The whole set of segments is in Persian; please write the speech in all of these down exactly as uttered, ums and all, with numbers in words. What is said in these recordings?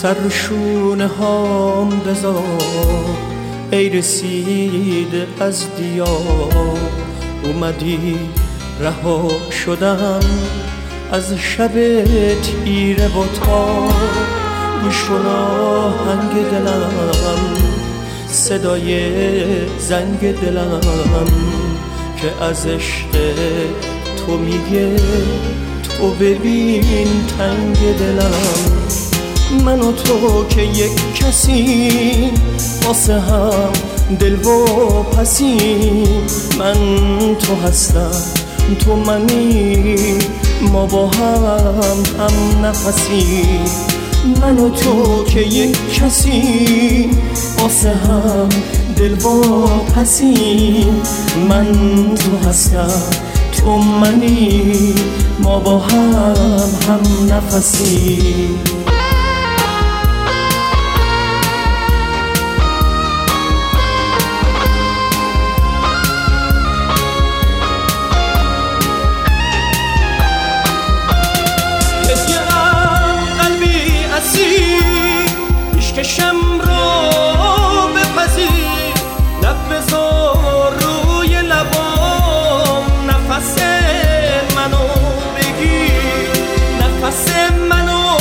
سرشونه هام بذار ای رسیده از دیار، اومدی رها شدم از شب تیره و تار. گوش کن آهنگ دلم، صدای زنگ دلم که از عشق تو میگه تو ببین تنگ دلم. من و تو که یک کسی واسه هم دل و پسی، من تو هستم تو منی، ما با هم هم نفسی. من و تو که یک کسی واسه هم دل و پسی، من تو هستم تو منی، ما با هم هم نفسی. عشقشم رو بپذیر، لب بذار روی لبام، نفس منو بگیر، نفس منو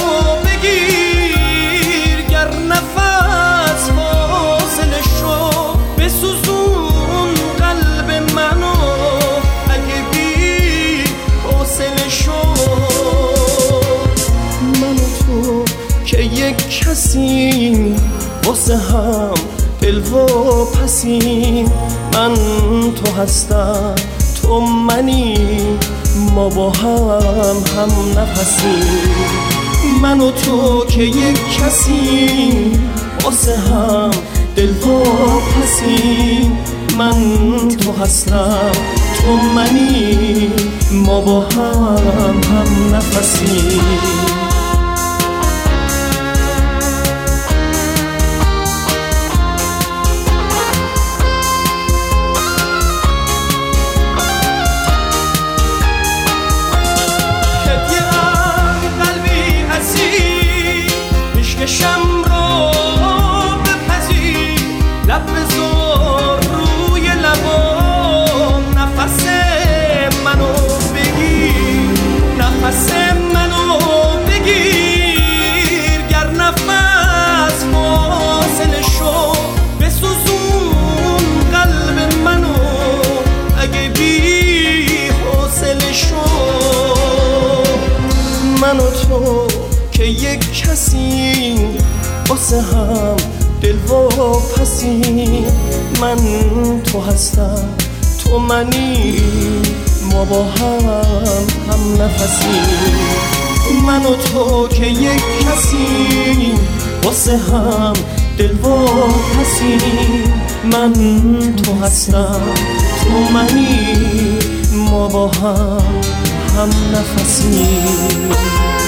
بگیر. گر نفس فاصله شو بسوزون قلب منو، اگه بی حوصله شو. من و تو که یک کسی واسه هم دل و پسی، من تو هستم تو منی، ما با هم هم نفسی. من و تو که یک کسی واسه هم دل و پسی، من تو هستم تو منی، ما با هم هم نفسی. عشقشم رو بپذیر، لب بذار روی لبام، نفس منو بگیر، نفس منو بگیر. گر نفس فاصله شو بسوزون قلب منو، اگه بی حوصله شو. من و تو که یک کسی واسه هم دل و پسی، من تو هستم تو منی، ما با هم هم نفسی. من و تو که یک کسی واسه هم دل و پسی، من تو هستم تو منی، ما با هم هم نفسی.